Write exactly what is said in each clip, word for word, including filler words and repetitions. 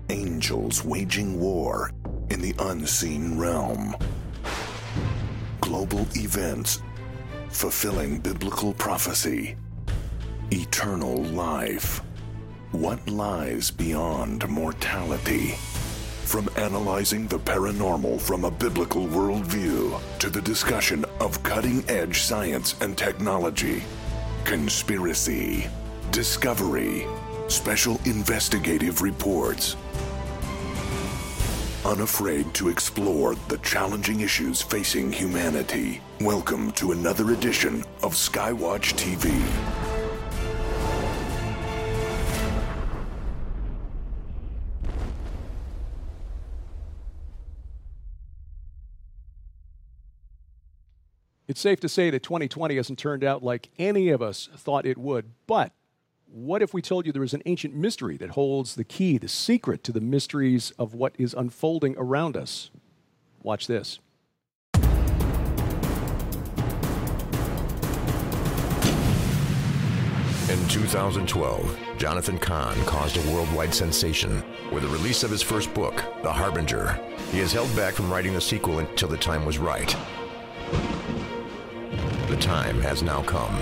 Angels waging war in the unseen realm. Global events fulfilling biblical prophecy. Eternal life. What lies beyond mortality? From analyzing the paranormal from a biblical worldview to the discussion of cutting-edge science and technology, conspiracy, discovery, special investigative reports. Unafraid to explore the challenging issues facing humanity. Welcome to another edition of Skywatch T V. It's safe to say that twenty twenty hasn't turned out like any of us thought it would, but what if we told you there is an ancient mystery that holds the key, the secret to the mysteries of what is unfolding around us? Watch this. In two thousand twelve, Jonathan Cahn caused a worldwide sensation with the release of his first book, The Harbinger. He has held back from writing the sequel until the time was right. The time has now come.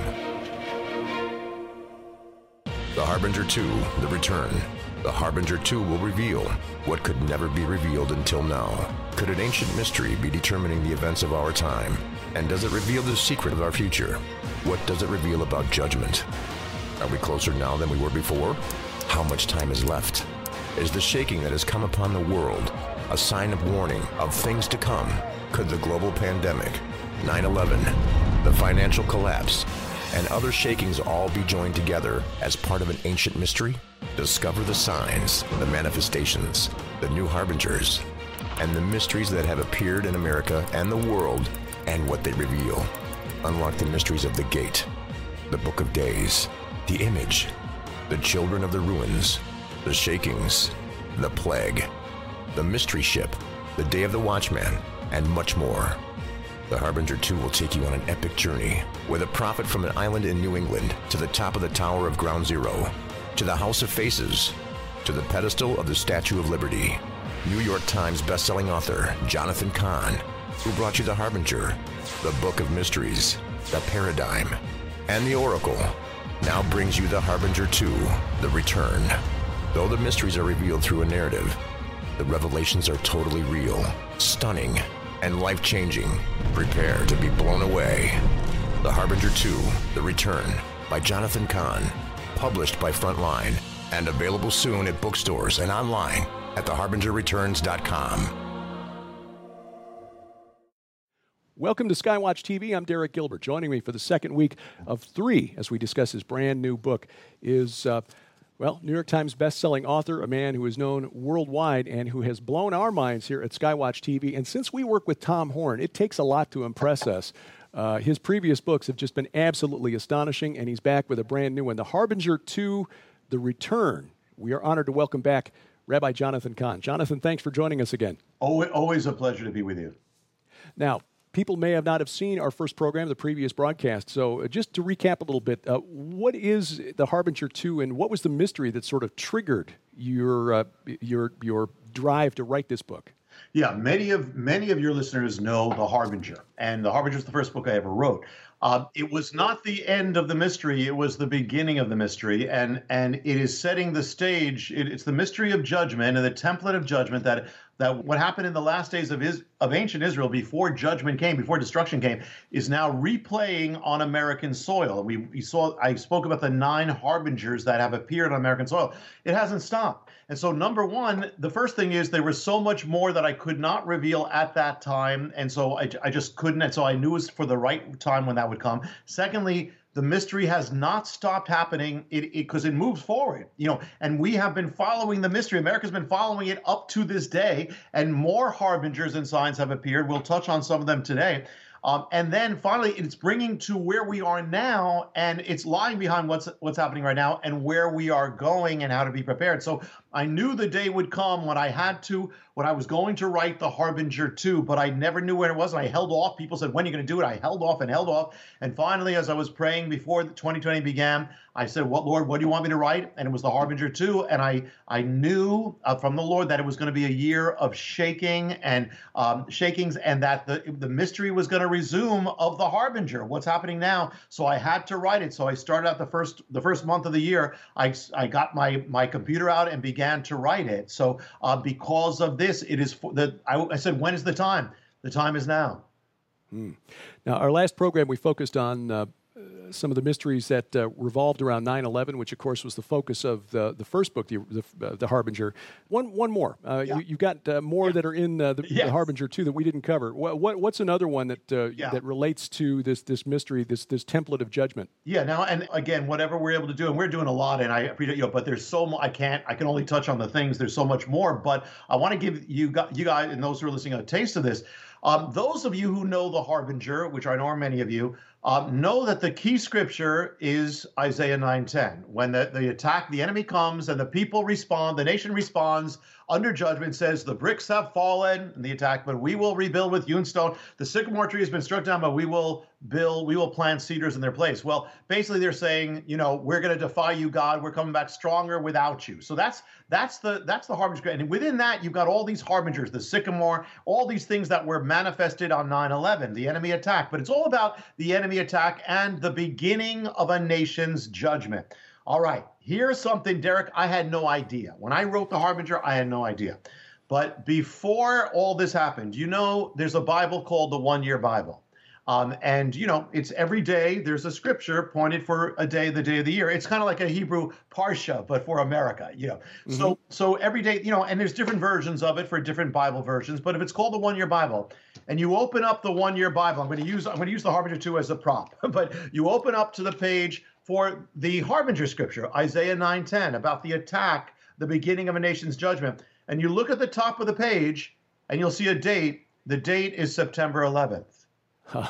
The Harbinger two, The Return. The Harbinger two will reveal what could never be revealed until now. Could an ancient mystery be determining the events of our time? And does it reveal the secret of our future? What does it reveal about judgment? Are we closer now than we were before? How much time is left? Is the shaking that has come upon the world a sign of warning of things to come? Could the global pandemic, nine eleven, the financial collapse, and other shakings all be joined together as part of an ancient mystery? Discover the signs, the manifestations, the new harbingers, and the mysteries that have appeared in America and the world, and what they reveal. Unlock the mysteries of the gate, the book of days, the image, the children of the ruins, the shakings, the plague, the mystery ship, the day of the watchman, and much more. The Harbinger two will take you on an epic journey with a prophet from an island in New England to the top of the Tower of Ground Zero, to the House of Faces, to the pedestal of the Statue of Liberty. New York Times bestselling author Jonathan Cahn, who brought you The Harbinger, the Book of Mysteries, the Paradigm, and the Oracle, now brings you The Harbinger two, The Return. Though the mysteries are revealed through a narrative, the revelations are totally real, stunning, and life-changing. Prepare to be blown away. The Harbinger two, The Return, by Jonathan Cahn, published by Frontline, and available soon at bookstores and online at the harbinger returns dot com. Welcome to Skywatch T V. I'm Derek Gilbert. Joining me for the second week of three as we discuss his brand new book is... Uh, Well, New York Times best-selling author, a man who is known worldwide and who has blown our minds here at Skywatch T V. And since we work with Tom Horn, it takes a lot to impress us. Uh, his previous books have just been absolutely astonishing, and he's back with a brand new one, The Harbinger two, The Return. We are honored to welcome back Rabbi Jonathan Cahn. Jonathan, thanks for joining us again. Always a pleasure to be with you. Now, people may have not have seen our first program, the previous broadcast. So uh, just to recap a little bit, uh, what is The Harbinger two, and what was the mystery that sort of triggered your uh, your your drive to write this book? Yeah, many of many of your listeners know The Harbinger, and The Harbinger is the first book I ever wrote. Uh, it was not the end of the mystery; it was the beginning of the mystery, and and it is setting the stage. It, it's the mystery of judgment and the template of judgment that that what happened in the last days of is of ancient Israel before judgment came, before destruction came, is now replaying on American soil. We, we saw I spoke about the nine harbingers that have appeared on American soil. It hasn't stopped. And so, number one, the first thing is there was so much more that I could not reveal at that time. And so I, I just couldn't. And so I knew it was for the right time when that would come. Secondly, the mystery has not stopped happening it because it, it moves forward, you know, and we have been following the mystery. America's been following it up to this day, and more harbingers and signs have appeared. We'll touch on some of them today. Um, and then finally, it's bringing to where we are now, and it's lying behind what's what's happening right now and where we are going and how to be prepared. So I knew the day would come when I had to, when I was going to write The Harbinger two, but I never knew when it was, and I held off. People said, when are you going to do it? I held off and held off. And finally, as I was praying before twenty twenty began, I said, "What, Lord, what do you want me to write?" And it was The Harbinger two. And I I knew uh, from the Lord that it was going to be a year of shaking and um, shakings, and that the the mystery was going to resume of The Harbinger. What's happening now? So I had to write it. So I started out the first the first month of the year. I I got my my computer out and began to write it. So uh, because of this, it is for the. I, I said, when is the time? The time is now. Hmm. Now, our last program, we focused on uh, some of the mysteries that uh, revolved around nine eleven, which, of course, was the focus of the, the first book, the, the, uh, the Harbinger. One one more. Uh, yeah. you, you've got uh, more yeah. that are in uh, the, yes. the Harbinger, too, that we didn't cover. What, what What's another one that uh, yeah. that relates to this this mystery, this this template of judgment? Yeah, now, and again, whatever we're able to do, and we're doing a lot, and I appreciate, you know, but there's so much, I can't, I can only touch on the things, there's so much more, but I want to give you, you guys and those who are listening a taste of this. Um, those of you who know the Harbinger, which I know are many of you, um, know that the key scripture is Isaiah nine ten. When the, the attack, the enemy comes and the people respond, the nation responds under judgment, says the bricks have fallen in the attack, but we will rebuild with hewn stone. The sycamore tree has been struck down, but we will build, we will plant cedars in their place. Well, basically they're saying, you know, we're going to defy you, God. We're coming back stronger without you. So that's that's the that's the harbinger. And within that, you've got all these harbingers, the sycamore, all these things that were manifested on nine eleven, the enemy attack. But it's all about the enemy attack and the beginning of a nation's judgment. All right, here's something, Derek, I had no idea. When I wrote The Harbinger, I had no idea. But before all this happened, you know, there's a Bible called the One Year Bible. Um, and, you know, it's every day there's a scripture pointed for a day, the day of the year. It's kind of like a Hebrew Parsha, but for America, you know. Mm-hmm. So so every day, you know, and there's different versions of it for different Bible versions. But if it's called the One Year Bible and you open up the One Year Bible, I'm going to use I'm going to use the Harbinger two as a prop, but you open up to the page for the Harbinger scripture, Isaiah nine ten, about the attack, the beginning of a nation's judgment. And you look at the top of the page and you'll see a date. The date is September eleventh. Huh.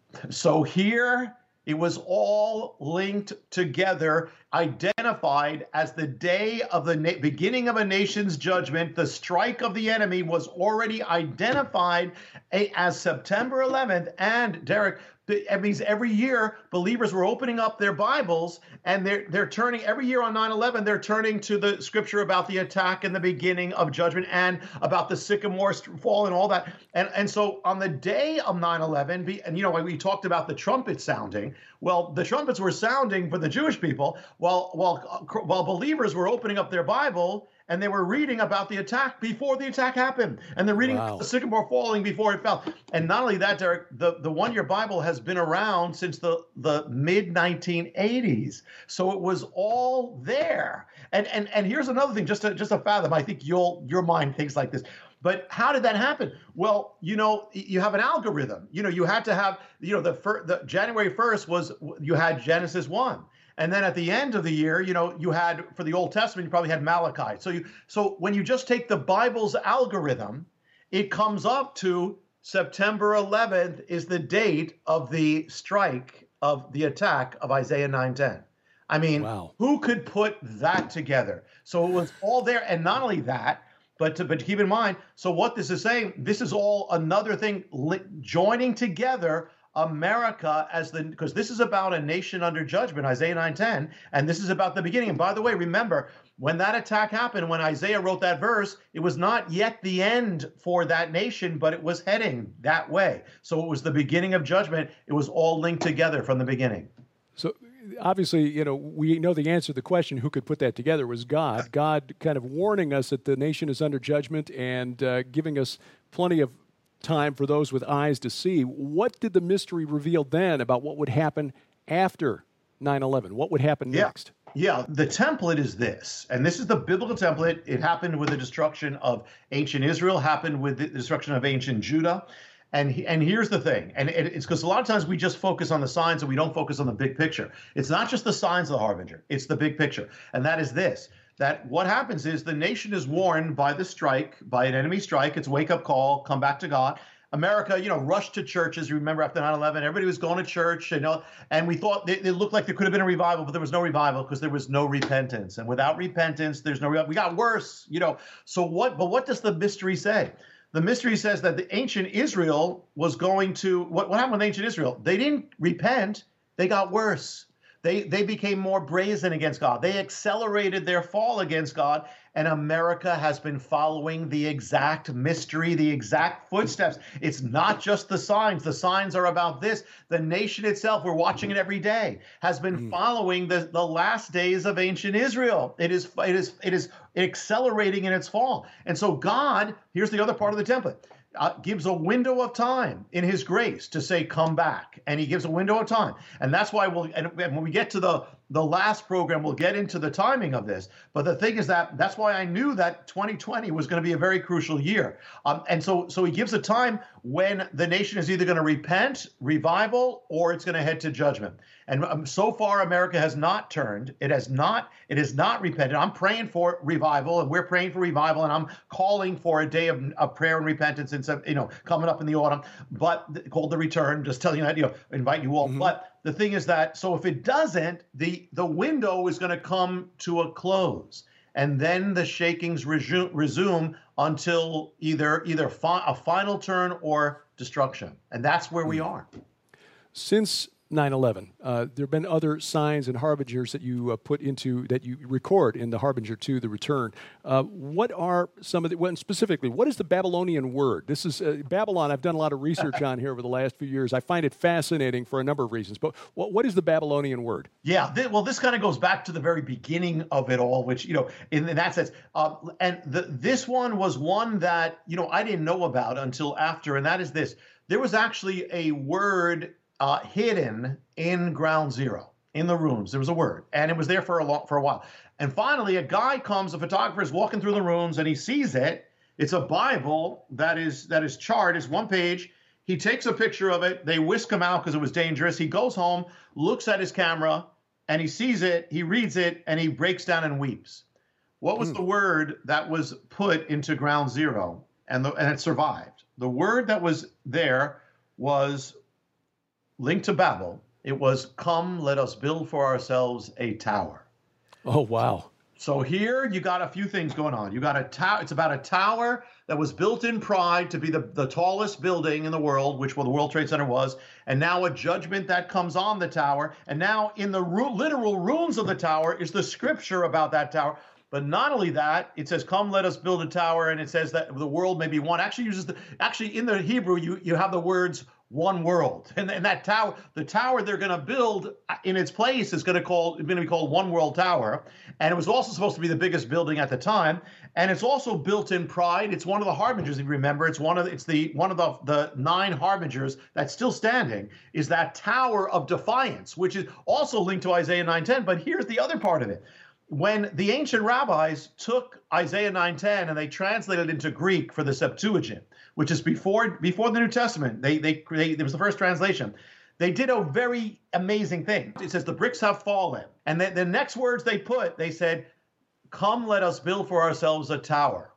So here it was all linked together, identified as the day of the na- beginning of a nation's judgment. The strike of the enemy was already identified a- as September eleventh. And Derek, it means every year believers were opening up their Bibles and they're they're turning every year on nine eleven, they're turning to the scripture about the attack and the beginning of judgment and about the sycamore fall and all that. And and so on the day of nine eleven, and you know, we talked about the trumpet sounding. Well, the trumpets were sounding for the Jewish people while while while believers were opening up their Bible and they were reading about the attack before the attack happened. And they're reading wow. about the sycamore falling before it fell. And not only that, Derek, the, the one-year Bible has been around since the, the mid nineteen eighties. So it was all there. And and and here's another thing, just to, just to fathom, I think you'll your mind thinks like this. But how did that happen? Well, you know, you have an algorithm. You know, you had to have, you know, the, fir- the January first was, you had Genesis one. And then at the end of the year, you know, you had, for the Old Testament, you probably had Malachi. So you, so when you just take the Bible's algorithm, it comes up to September eleventh is the date of the strike of the attack of Isaiah nine ten. I mean, wow. Who could put that together? So it was all there. And not only that, but to, but to keep in mind, so what this is saying, this is all another thing li- joining together America as the, because this is about a nation under judgment, Isaiah nine ten, and this is about the beginning. And by the way, remember, when that attack happened, when Isaiah wrote that verse, it was not yet the end for that nation, but it was heading that way. So it was the beginning of judgment. It was all linked together from the beginning. So obviously, you know, we know the answer to the question, who could put that together, was God. God kind of warning us that the nation is under judgment and uh, giving us plenty of time for those with eyes to see. What did the mystery reveal then about what would happen after nine eleven? What would happen yeah. next? Yeah, the template is this, and this is the biblical template. It happened with the destruction of ancient Israel, happened with the destruction of ancient Judah. And and here's the thing, and it, it's because a lot of times we just focus on the signs and we don't focus on the big picture. It's not just the signs of the harbinger, it's the big picture. And that is this, that what happens is the nation is warned by the strike, by an enemy strike. It's a wake-up call, come back to God. America, you know, rushed to churches. You remember after nine eleven, everybody was going to church, you know, and we thought it, it looked like there could have been a revival, but there was no revival because there was no repentance. And without repentance, there's no revival. We got worse, you know. So what, but what does the mystery say? The mystery says that the ancient Israel was going to, what, what happened with ancient Israel? They didn't repent, they got worse. They they became more brazen against God. They accelerated their fall against God, and America has been following the exact mystery, the exact footsteps. It's not just the signs. The signs are about this. The nation itself, we're watching it every day, has been mm. following the, the last days of ancient Israel. It is it is it is accelerating in its fall. And so God, here's the other part of the template. Uh, gives a window of time in his grace to say, come back. And he gives a window of time. And that's why we'll, and when we get to the, the last program, we'll get into the timing of this. But the thing is that that's why I knew that twenty twenty was going to be a very crucial year. Um, and so, so he gives a time when the nation is either going to repent, revival, or it's going to head to judgment. And um, so far, America has not turned. It has not, it has not repented. I'm praying for revival, and we're praying for revival, and I'm calling for a day of, of prayer and repentance, and you know, coming up in the autumn, but called the return. Just telling you that, you know, invite you all. Mm-hmm. But the thing is that, so if it doesn't, the the window is going to come to a close, and then the shakings resume, resume until either either fi- a final turn or destruction, and that's where we are. Since nine eleven, uh, there have been other signs and harbingers that you uh, put into, that you record in the Harbinger two, The Return. Uh, what are some of the, well, specifically, what is the Babylonian word? This is, uh, Babylon, I've done a lot of research on here over the last few years. I find it fascinating for a number of reasons, but what, what is the Babylonian word? Yeah, th- well, this kind of goes back to the very beginning of it all, which, you know, in, in that sense, uh, and the, this one was one that, you know, I didn't know about until after, and that is this. There was actually a word Uh, hidden in Ground Zero, in the rooms. There was a word, and it was there for a long, for a while. And finally, a guy comes, a photographer is walking through the rooms, and he sees it. It's a Bible that is that is charred. It's one page. He takes a picture of it. They whisk him out because it was dangerous. He goes home, looks at his camera, and he sees it. He reads it, and he breaks down and weeps. What was mm. the word that was put into Ground Zero, and the, and it survived? The word that was there was linked to Babel. It was, come, let us build for ourselves a tower. Oh, wow. So here you got a few things going on. You got a tower. It's about a tower that was built in pride to be the, the tallest building in the world, which well, the World Trade Center was. And now a judgment that comes on the tower. And now in the ru- literal ruins of the tower is the scripture about that tower. But not only that, it says, come, let us build a tower. And it says that the world may be one. Actually uses the, actually in the Hebrew, you, you have the words one world. And, and that tower, the tower they're going to build in its place is going to call, going to be called One World Tower. And it was also supposed to be the biggest building at the time. And it's also built in pride. It's one of the harbingers, if you remember. It's one of the, it's the one of the, the nine harbingers that's still standing, is that Tower of Defiance, which is also linked to Isaiah nine ten. But here's the other part of it. When the ancient rabbis took Isaiah nine ten and they translated it into Greek for the Septuagint, which is before before the New Testament, they, they, they it was the first translation. They did a very amazing thing. It says, the bricks have fallen. And then the next words they put, they said, come, let us build for ourselves a tower.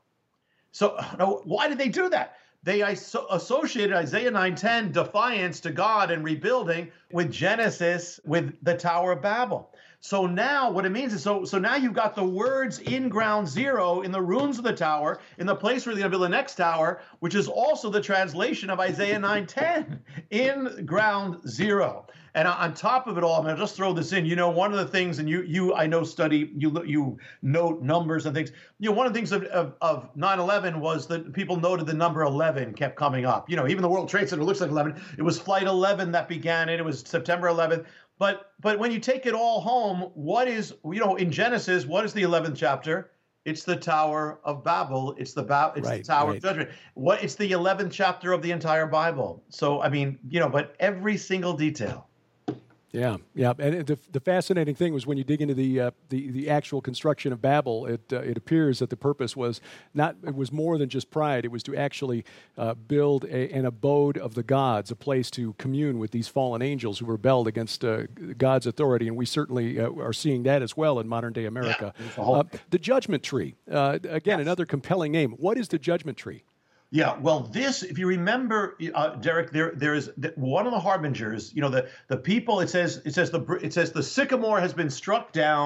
So now, why did they do that? They associated Isaiah nine ten, defiance to God and rebuilding, with Genesis, with the Tower of Babel. So now what it means is, so so now you've got the words in Ground Zero, in the ruins of the tower, in the place where they're going to build the next tower, which is also the translation of Isaiah nine ten in Ground Zero. And on top of it all, I'm going to just throw this in. You know, one of the things, and you, you I know, study, you you note numbers and things. You know, one of the things of, of, of nine eleven was that people noted the number eleven kept coming up. You know, even the World Trade Center looks like eleven. It was Flight eleven that began it. It was September eleventh. But but when you take it all home, what is, you know, in Genesis, what is the eleventh chapter? It's the Tower of Babel. It's the ba- It's right, the Tower right. of Judgment. What? It's the eleventh chapter of the entire Bible. So I mean, you know, but every single detail. Yeah, yeah, and the the fascinating thing was when you dig into the uh, the the actual construction of Babel, it uh, it appears that the purpose was not, it was more than just pride. It was to actually uh, build a, an abode of the gods, a place to commune with these fallen angels who rebelled against uh, God's authority, and we certainly uh, are seeing that as well in modern day America. Yeah, uh, the Judgment Tree, uh, again, yes. Another compelling name. What is the Judgment Tree? Yeah, well, this, if you remember, uh, Derek, there there is one of the harbingers. You know, the the people. It says it says the it says the sycamore has been struck down,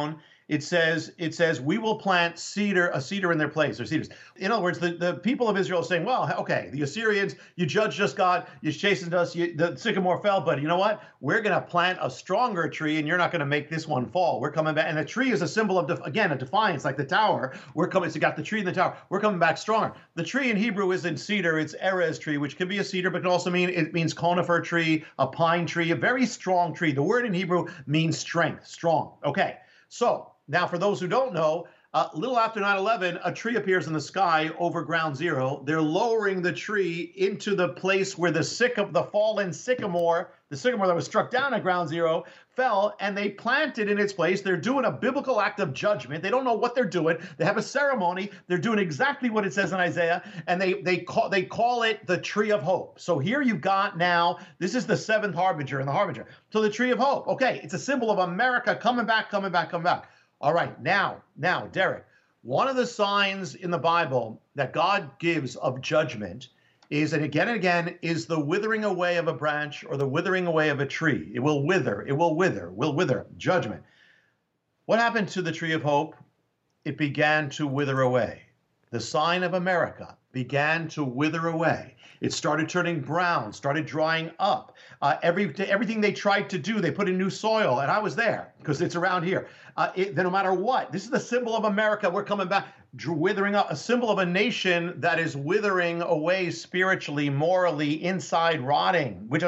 it says, it says, we will plant cedar, a cedar in their place, or cedars. In other words, the, the people of Israel are saying, well, okay, the Assyrians, you judged us, God, you chastened us, you, the sycamore fell, but you know what? We're going to plant a stronger tree, and you're not going to make this one fall. We're coming back. And the tree is a symbol of, again, a defiance, like the tower. We're coming, so you got the tree in the tower. We're coming back stronger. The tree in Hebrew isn't cedar, it's erez tree, which can be a cedar, but can also mean, it means conifer tree, a pine tree, a very strong tree. The word in Hebrew means strength, strong. Okay, so now for those who don't know, a uh, little after nine eleven, a tree appears in the sky over ground zero. They're lowering the tree into the place where the sycam- the fallen sycamore, the sycamore that was struck down at ground zero, fell, and they plant it in its place. They're doing a biblical act of judgment. They don't know what they're doing. They have a ceremony. They're doing exactly what it says in Isaiah, and they they call they call it the tree of hope. So here you've got now, this is the seventh harbinger and the harbinger. So the tree of hope. Okay, it's a symbol of America coming back, coming back, coming back. All right, now, now, Derek, one of the signs in the Bible that God gives of judgment is, and again and again, is the withering away of a branch or the withering away of a tree. It will wither, it will wither, will wither, judgment. What happened to the tree of hope? It began to wither away. The sign of America began to wither away. It started turning brown, started drying up. Uh, every everything they tried to do, they put in new soil, and I was there because it's around here. Uh, it, no matter what, this is the symbol of America. We're coming back, withering up, a symbol of a nation that is withering away spiritually, morally, inside rotting. Which,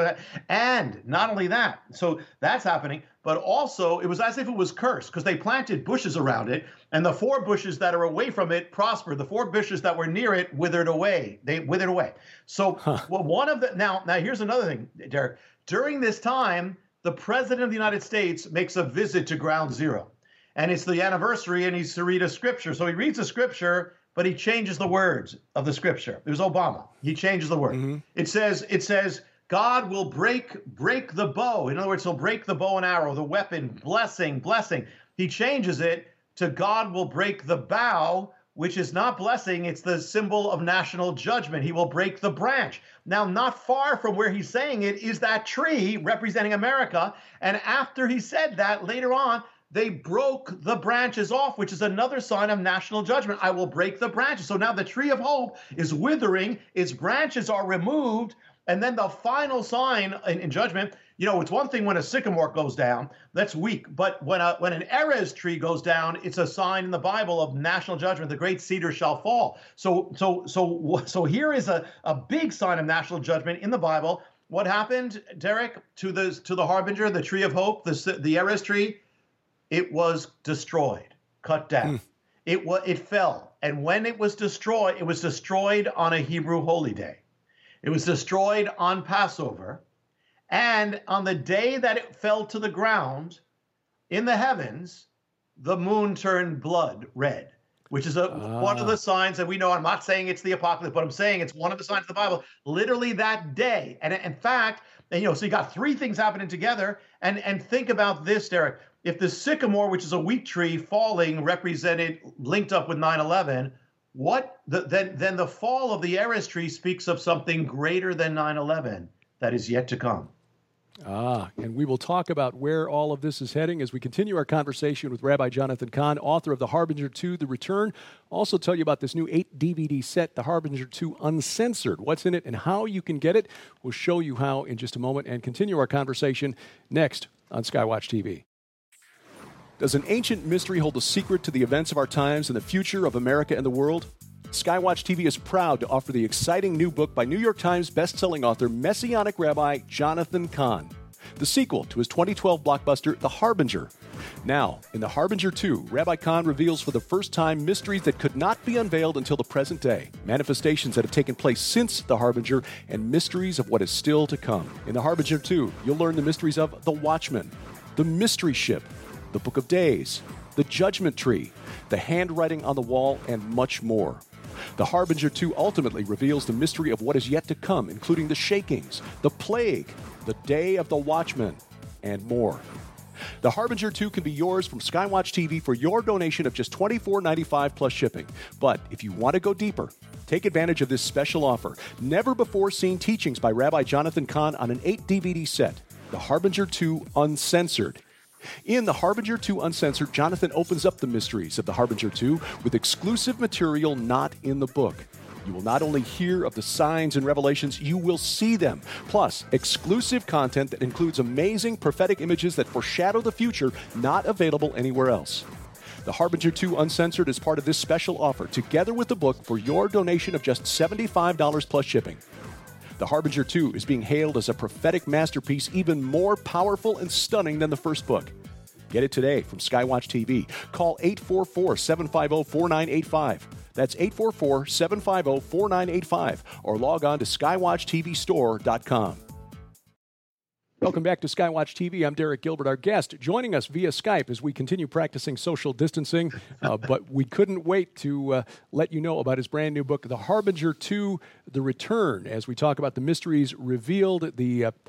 and not only that, so that's happening, but also it was as if it was cursed because they planted bushes around it, and the four bushes that are away from it prospered. The four bushes that were near it withered away. They withered away. So huh. well, one of the now now here's another thing, Derek. During this time, the president of the United States makes a visit to ground zero. And it's the anniversary, and he's to read a scripture. So he reads a scripture, but he changes the words of the scripture. It was Obama. He changes the word. Mm-hmm. It says, it says, God will break break the bow. In other words, he'll break the bow and arrow, the weapon, blessing, blessing. He changes it to God will break the bough, which is not blessing. It's the symbol of national judgment. He will break the branch. Now, not far from where he's saying it is that tree representing America. And after he said that, later on, they broke the branches off, which is another sign of national judgment. I will break the branches. So now the tree of hope is withering. Its branches are removed. And then the final sign in, in judgment, you know, it's one thing when a sycamore goes down, that's weak. But when a, when an erez tree goes down, it's a sign in the Bible of national judgment. The great cedar shall fall. So so so so here is a, a big sign of national judgment in the Bible. What happened, Derek, to the to the harbinger, the tree of hope, the the erez tree? It was destroyed, cut down. Mm. It was it fell, and when it was destroyed, it was destroyed on a Hebrew holy day. It was destroyed on Passover. And on the day that it fell to the ground in the heavens, the moon turned blood red, which is a, ah. one of the signs that we know. I'm not saying it's the apocalypse, but I'm saying it's one of the signs of the Bible, literally that day. And in fact, and, you know, so you got three things happening together. And, and think about this, Derek. If the sycamore, which is a wheat tree falling, represented, linked up with nine eleven, what the, then, then the fall of the erez tree speaks of something greater than nine eleven that is yet to come. Ah, and we will talk about where all of this is heading as we continue our conversation with Rabbi Jonathan Cahn, author of The Harbinger two, The Return. Also tell you about this new eight D V D set, The Harbinger two Uncensored. What's in it and how you can get it. We'll show you how in just a moment and continue our conversation next on Skywatch T V. Does an ancient mystery hold a secret to the events of our times and the future of America and the world? Skywatch T V is proud to offer the exciting new book by New York Times bestselling author Messianic Rabbi Jonathan Cahn, the sequel to his twenty twelve blockbuster, The Harbinger. Now, in The Harbinger two, Rabbi Cahn reveals for the first time mysteries that could not be unveiled until the present day, manifestations that have taken place since The Harbinger, and mysteries of what is still to come. In The Harbinger two, you'll learn the mysteries of the Watchman, the Mystery Ship, the Book of Days, the Judgment Tree, the handwriting on the wall, and much more. The Harbinger two ultimately reveals the mystery of what is yet to come, including the shakings, the plague, the day of the watchman, and more. The Harbinger two can be yours from Skywatch T V for your donation of just twenty-four ninety-five plus shipping. But if you want to go deeper, take advantage of this special offer. Never-before-seen teachings by Rabbi Jonathan Cahn on an eight D V D set, The Harbinger two Uncensored. In The Harbinger two Uncensored, Jonathan opens up the mysteries of The Harbinger two with exclusive material not in the book. You will not only hear of the signs and revelations, you will see them. Plus, exclusive content that includes amazing prophetic images that foreshadow the future not available anywhere else. The Harbinger two Uncensored is part of this special offer, together with the book, for your donation of just seventy-five dollars plus shipping. The Harbinger two is being hailed as a prophetic masterpiece, even more powerful and stunning than the first book. Get it today from Skywatch T V. Call eight four four, seven five zero, four nine eight five. That's eight four four, seven five zero, four nine eight five. Or log on to skywatch t v store dot com. Welcome back to Skywatch T V. I'm Derek Gilbert. Our guest joining us via Skype as we continue practicing social distancing, uh, but we couldn't wait to uh, let you know about his brand new book, The Harbinger two, The Return, as we talk about the mysteries revealed. The uh,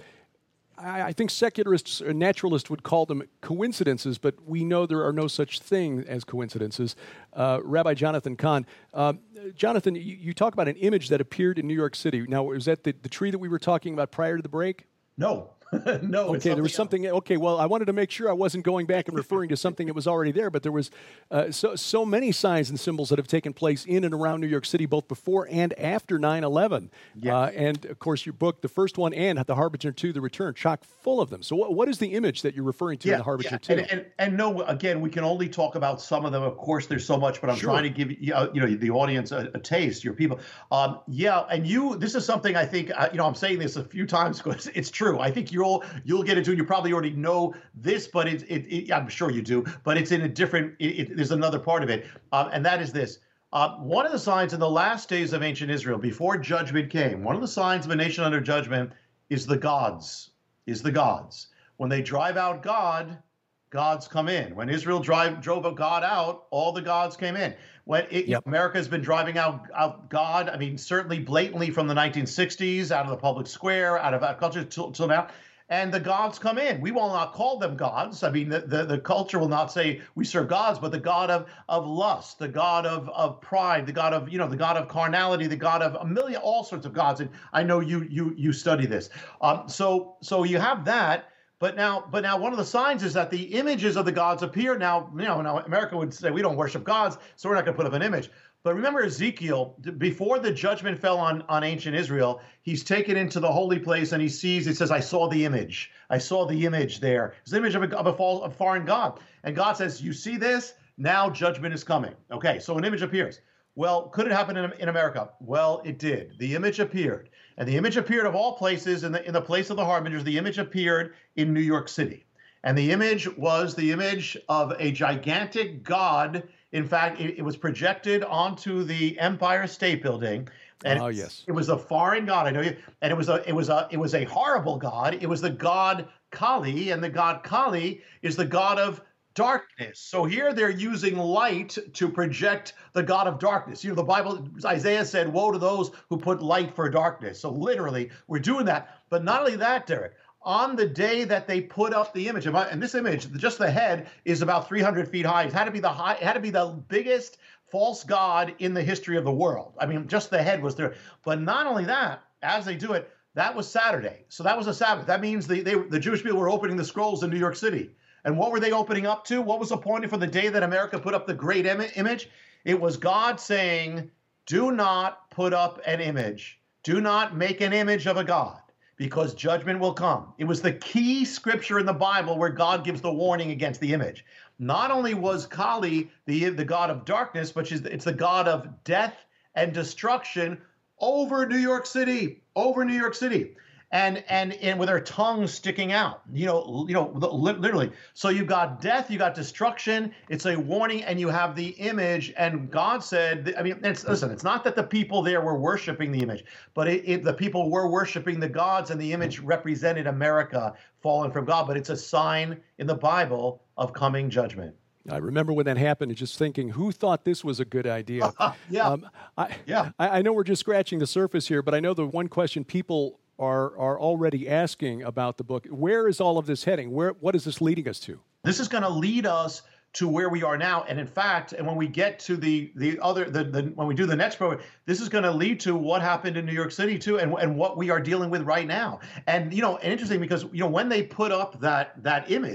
I, I think secularists or naturalists would call them coincidences, but we know there are no such thing as coincidences. Uh, Rabbi Jonathan Cahn. Uh, Jonathan, you, you talk about an image that appeared in New York City. Now, is that the, the tree that we were talking about prior to the break? No. no. Okay, there was something. Else. Okay, well, I wanted to make sure I wasn't going back and referring to something that was already there, but there was uh, so so many signs and symbols that have taken place in and around New York City, both before and after nine eleven. Yes. Uh, and, of course, your book, the first one, and The Harbinger two, The Return, chock full of them. So what, what is the image that you're referring to yeah, in The Harbinger yeah. two? And, and, and no, again, we can only talk about some of them. Of course, there's so much, but I'm sure. trying to give you, uh, you know, the audience a, a taste, your people. Um, yeah, and you, this is something I think, uh, you know, I'm saying this a few times because it's true. I think you'll you'll get into, you probably already know this, but it's, it, it, I'm sure you do, but it's in a different, it, it, there's another part of it, um, and that is this. Uh, one of the signs in the last days of ancient Israel, before judgment came, one of the signs of a nation under judgment is the gods, is the gods. When they drive out God, gods come in. When Israel drive, drove a God out, all the gods came in. When it, yep. America has been driving out, out God, I mean, certainly blatantly from the nineteen sixties, out of the public square, out of our culture till, till now. And the gods come in. We will not call them gods. I mean, the, the, the culture will not say we serve gods, but the god of, of lust, the god of, of pride, the god of, you know, the god of carnality, the god of a million, all sorts of gods. And I know you you you study this. Um, so so you have that. But now, but now, one of the signs is that the images of the gods appear. Now, you know, now America would say we don't worship gods, so we're not going to put up an image. But remember Ezekiel, before the judgment fell on, on ancient Israel, he's taken into the holy place and he sees, it says, I saw the image. I saw the image there. It's the image of a, of a, false, a foreign god. And God says, you see this? Now judgment is coming. Okay, so an image appears. Well, could it happen in, in America? Well, it did. The image appeared. And the image appeared of all places, in the, in the place of the harbingers, the image appeared in New York City. And the image was the image of a gigantic god. In fact, it, it was projected onto the Empire State Building, and oh, it, yes. it was a foreign god. I know you, and it was a it was a it was a horrible god. It was the god Kali, and the god Kali is the god of darkness. So here they're using light to project the god of darkness. You know, the Bible, Isaiah said, "Woe to those who put light for darkness." So literally, we're doing that. But not only that, Derek. On the day that they put up the image, and this image, just the head, is about three hundred feet high. It had to be the high, it had to be the biggest false god in the history of the world. I mean, just the head was there. But not only that, as they do it, that was Saturday. So that was a Sabbath. That means the they, the Jewish people were opening the scrolls in New York City. And what were they opening up to? What was appointed for the day that America put up the great im- image? It was God saying, do not put up an image. Do not make an image of a god, because judgment will come. It was the key scripture in the Bible where God gives the warning against the image. Not only was Kali the, the god of darkness, but she's, it's the god of death and destruction over New York City, over New York City. And, and and with her tongue sticking out, you know, you know, literally. So you've got death, you got destruction. It's a warning, and you have the image. And God said, I mean, it's, listen, it's not that the people there were worshiping the image, but it, it, the people were worshiping the gods, and the image represented America fallen from God. But it's a sign in the Bible of coming judgment. I remember when that happened and just thinking, who thought this was a good idea? yeah. Um, I, yeah. I, I know we're just scratching the surface here, but I know the one question people are are already asking about the book. Where is all of this heading? Where what is this leading us to? This is going to lead us to where we are now. And in fact, and when we get to the the other the, the when we do the next program, this is going to lead to what happened in New York City too, and and what we are dealing with right now. And you know, and interesting because you know when they put up that that image,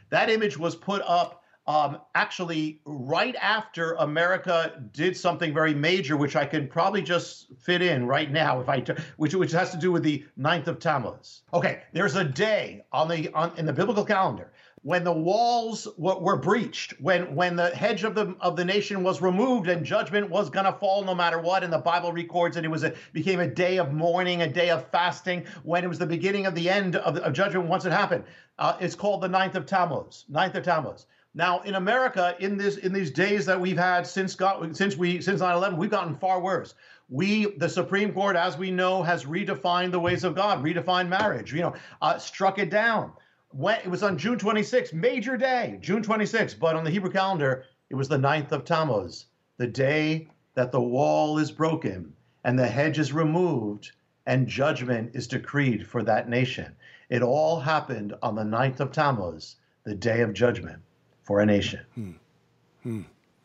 That image was put up um, actually right after America did something very major, which I can probably just fit in right now, if I, t- which which has to do with the ninth of Tammuz. Okay, there's a day on the on, in the biblical calendar when the walls w- were breached, when when the hedge of the of the nation was removed and judgment was going to fall no matter what. And the Bible records that it was a became a day of mourning, a day of fasting, when it was the beginning of the end of, of judgment once it happened. Uh, it's called the ninth of Tammuz. ninth of Tammuz. Now, in America, in this in these days that we've had since God, since we since nine eleven, we've gotten far worse. We, the Supreme Court, as we know, has redefined the ways of God, redefined marriage. You know, uh, struck it down. When it was on June twenty-sixth, major day, June twenty-sixth. But on the Hebrew calendar, it was the ninth of Tammuz, the day that the wall is broken and the hedge is removed and judgment is decreed for that nation. It all happened on the ninth of Tammuz, the day of judgment for a nation. Hmm. Hmm.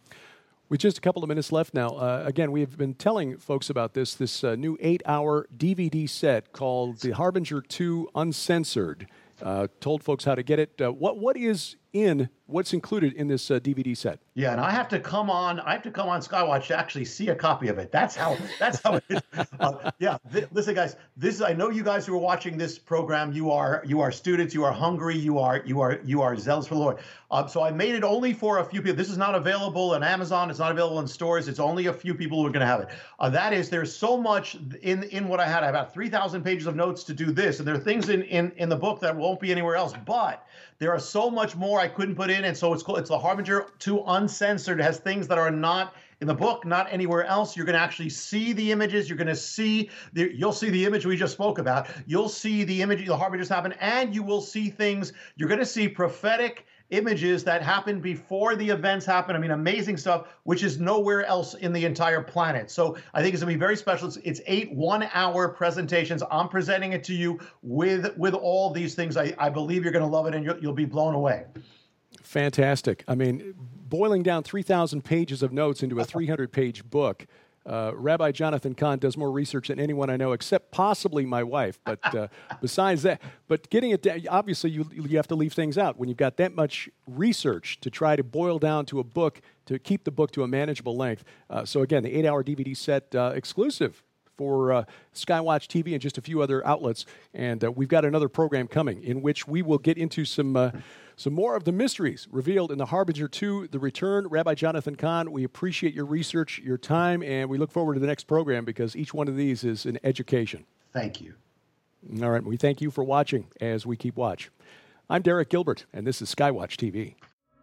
With just a couple of minutes left now, uh, again, we have been telling folks about this, this uh, new eight-hour D V D set called The Harbinger two Uncensored. Uh, told folks how to get it. Uh, what What is in, what's included in this uh, D V D set? Yeah, and I have to come on, I have to come on Skywatch to actually see a copy of it. That's how, that's how it is. Uh, yeah, th- listen, guys, this is, I know you guys who are watching this program, you are, you are students, you are hungry, you are, you are, you are zealous for the Lord. Um, so I made it only for a few people. This is not available on Amazon. It's not available in stores. It's only a few people who are going to have it. Uh, that is, there's so much in, in what I had. I have about three thousand pages of notes to do this. And there are things in, in, in the book that won't be anywhere else, but there are so much more I couldn't put in. And so it's called, it's the Harbinger two Uncensored. It has things that are not in the book, not anywhere else. You're going to actually see the images. You're going to see, the, you'll see the image we just spoke about. You'll see the image, the Harbingers happen, and you will see things. You're going to see prophetic images that happened before the events happen. I mean, amazing stuff, which is nowhere else in the entire planet. So I think it's going to be very special. It's, it's eight one-hour presentations. I'm presenting it to you with with all these things. I, I believe you're going to love it, and you'll, you'll be blown away. Fantastic. I mean, boiling down three thousand pages of notes into a three hundred page book, uh, Rabbi Jonathan Cahn does more research than anyone I know, except possibly my wife. But uh, besides that, but getting it down, obviously you you have to leave things out. When you've got that much research to try to boil down to a book, to keep the book to a manageable length. Uh, so again, the eight-hour D V D set uh, exclusive for uh, Skywatch T V and just a few other outlets. And uh, we've got another program coming in which we will get into some uh, some more of the mysteries revealed in The Harbinger two, The Return. Rabbi Jonathan Cahn, we appreciate your research, your time, and we look forward to the next program because each one of these is an education. Thank you. All right, we thank you for watching as we keep watch. I'm Derek Gilbert, and this is Skywatch T V.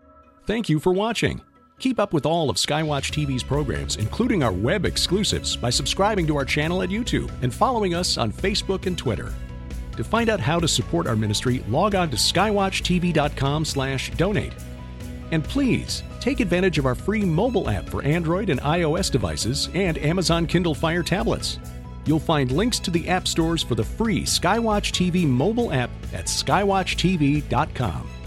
Thank you for watching. Keep up with all of Skywatch T V's programs, including our web exclusives, by subscribing to our channel at YouTube and following us on Facebook and Twitter. To find out how to support our ministry, log on to skywatchtv.com slash donate. And please, take advantage of our free mobile app for Android and iOS devices and Amazon Kindle Fire tablets. You'll find links to the app stores for the free Skywatch T V mobile app at skywatch t v dot com.